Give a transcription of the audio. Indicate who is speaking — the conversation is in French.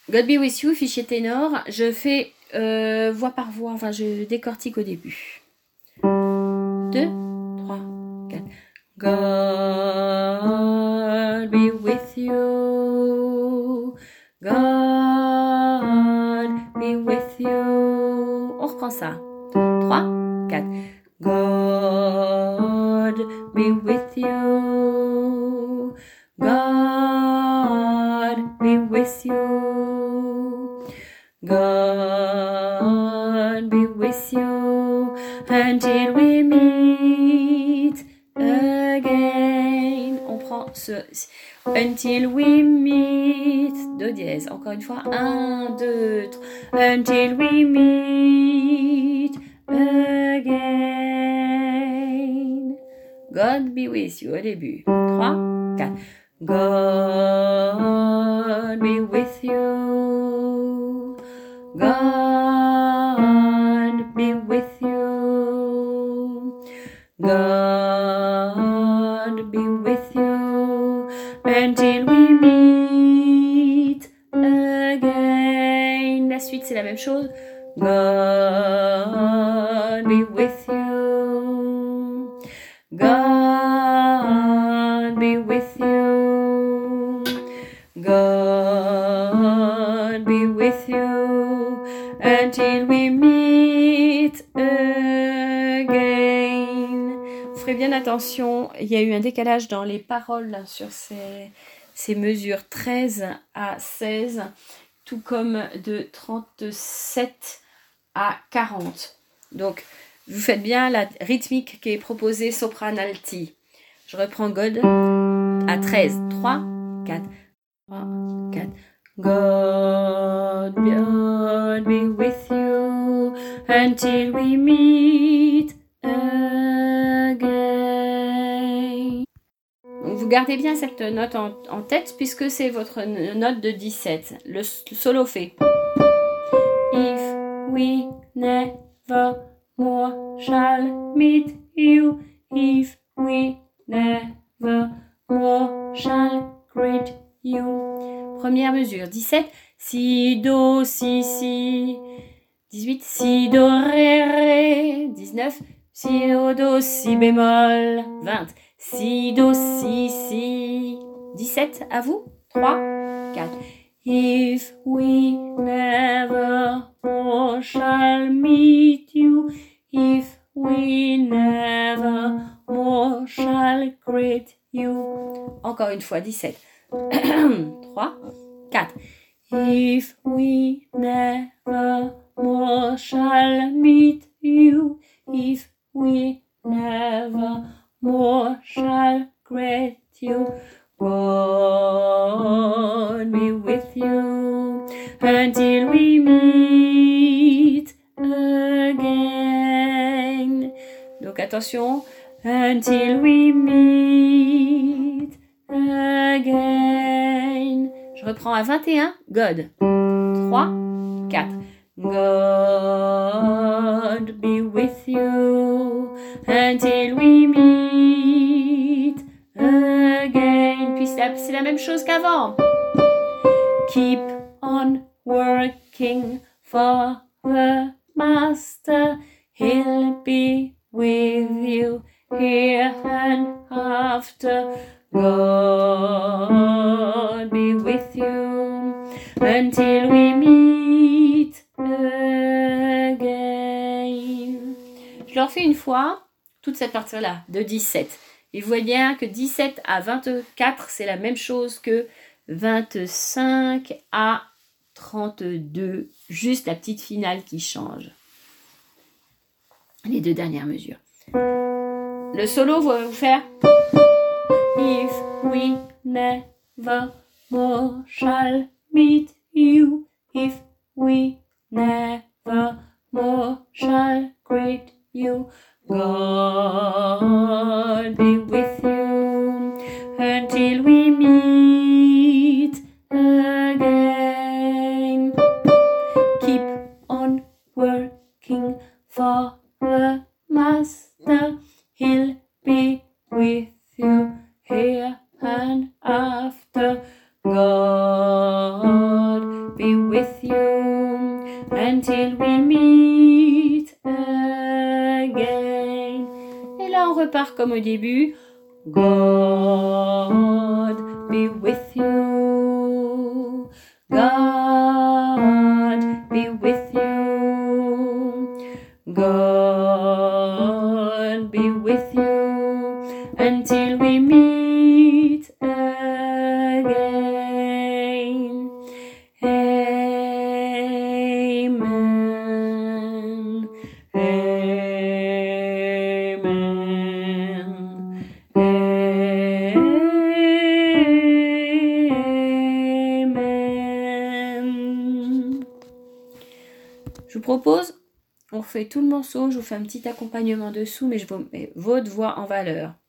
Speaker 1: God be with you, fichier ténor. Je fais voix par voix, enfin je décortique au début. 2, 3, 4. God be with you. God be with you. On reprend ça. 3, 4. God be with you. God be with you. God be with you until we meet again. On prend ce until we meet, do dièse. Encore une fois, 1, 2, 3. Until we meet again. God be with you au début. 3, 4. God be with you. God be with you. God be with you until we meet again. La suite, c'est la même chose. God be with you. God be with you. God be with you until we meet again. Vous ferez bien attention, il y a eu un décalage dans les paroles là, sur ces mesures 13 à 16, tout comme de 37 à 40. Donc, vous faites bien la rythmique qui est proposée soprano alti. Je reprends God à 13. 3, 4. 3, 4. God be with you until we meet again. Donc vous gardez bien cette note en tête puisque c'est votre note de 17. Le solo fait If we never more shall meet you, if we never more shall greet you. Première mesure, 17. Si, do, si. 18. Si, do, ré. 19. Si, do, si bémol. 20. Si, do, si. 17, à vous. 3, 4. If we never more shall meet you, if we never more shall greet you. Encore une fois, 17. 3, 4. If we never more shall meet you, if we never more shall greet you, God be with you until we meet again. Donc attention, until we meet again. Je reprends à 21, God. 3, 4. God be with you until we meet again. Puis c'est la même chose qu'avant. Keep on working for the Master. He'll be with you here and after. God be with you until we meet again. Je le refais une fois, toute cette partie-là, de 17. Et vous voyez bien que 17 à 24, c'est la même chose que 25 à 32. Juste la petite finale qui change. Les deux dernières mesures. Le solo va vous faire If we never more shall meet you, if we never more shall greet you, God be with you until we meet again. Keep on working for the Master. He'll be with you here and after. God be with you. until we meet again. Et là, on repart comme au début. God be with you. God be with you. God be with you until we meet again. Amen. Amen. Amen. Je vous propose, on refait tout le morceau, je vous fais un petit accompagnement dessous, mais je vous mets votre voix en valeur.